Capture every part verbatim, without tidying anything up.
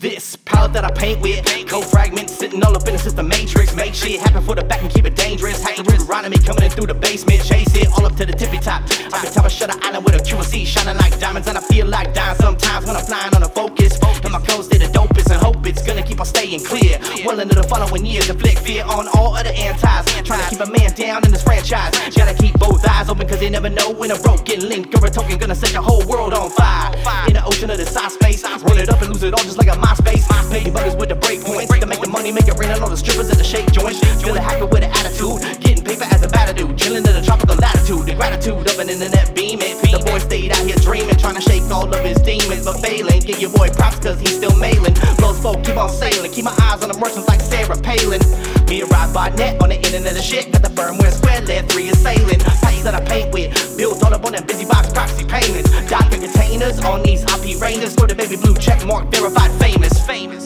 This palette that I paint with, cold fragments sitting all up in the system matrix. Make shit happen for the back and keep it dangerous. Hack the root around me coming in through the basement. Chase it all up to the tippy top. I can tell I shut an island with a Q and C shining like diamonds, and I feel like dying sometimes when I'm flying on a focus. And my clothes stay the dopest and hope it's gonna keep on staying clear. Well into the following years, inflict fear on all other antis. Trying to keep a man down in this franchise. Gotta keep both eyes open cause they never know when a broken link or a token gonna set the whole world on fire. In the ocean of the side space, run it up and lose it all just like a MySpace. Pay buggers with the break points to make the money, make it rain on all the strippers at the shake joints. Feel a hacker with an attitude, getting paper as a batter dude. Chillin' in the tropical latitude, the gratitude of an internet beaming. The boy stayed out here dreaming, trying to shake all of his demons, but failing. Give your boy props cause he's still mailing. Blows folk keep on sailing, keep my eyes on the merchants like Sarah Palin. Me and Rod Barnett on the internet of shit, got the firmware square lead three is sailing. Pipes that I paint with, built all up on that busy box proxy payments. Docker containers on these I P ranges for the baby blue check mark verified famous. Famous.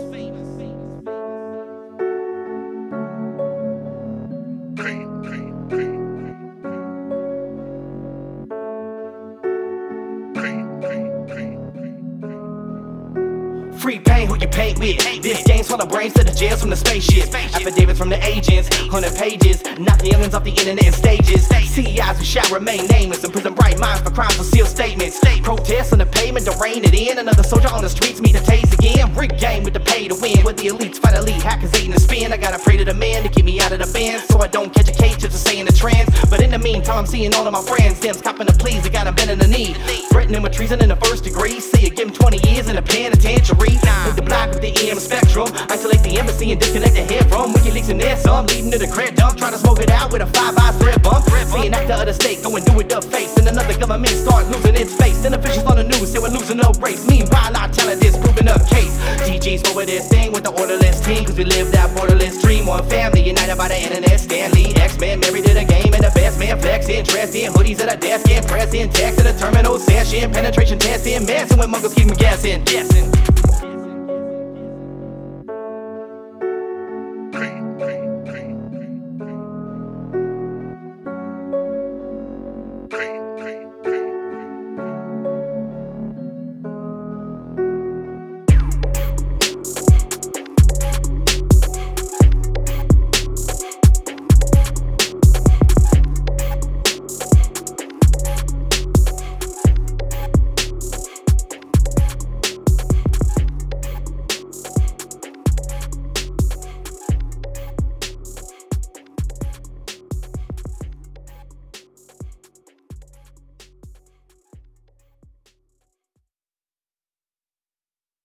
Free paint who you paint with. This game's from the brains to the jails from the spaceship. Affidavits from the agents, hundred pages. Knock the aliens off the internet and stages. C E Is who shall remain nameless. Imprison bright minds for crimes with sealed statements. Protests on the pavement to rein it in. Another soldier on the streets meet the tase again. Rigged game with the pay to win. Where the elites fight elite hackers eating the spin. I gotta pray to the man to keep me out of the band, so I don't catch a case just to stay in the trance. But in the meantime, I'm seeing all of my friends. Them's copping the pleas, they got them bending the knee. Threatening with treason in the first degree. See it, give them twenty years in a penitentiary. Hit the block with the E M spectrum. Isolate the embassy and disconnect the head from WikiLeaks and their some. Leading to the credit dump. Try to smoke it out with a five eyes red bump. See an actor of the state go and do it up face. And another government start losing its face. Then officials on the news say we're losing no race. Meanwhile, our talent is proving up case. G G's forward this thing with the orderless team. Cause we live that borderless dream. One family united by the internet. Stanley, X-Men, married to the game. And the best man flexing. Dressed in hoodies at a desk. And pressing text to the terminal session. Penetration testing. Messing with muggles keep me guessing. Guessing.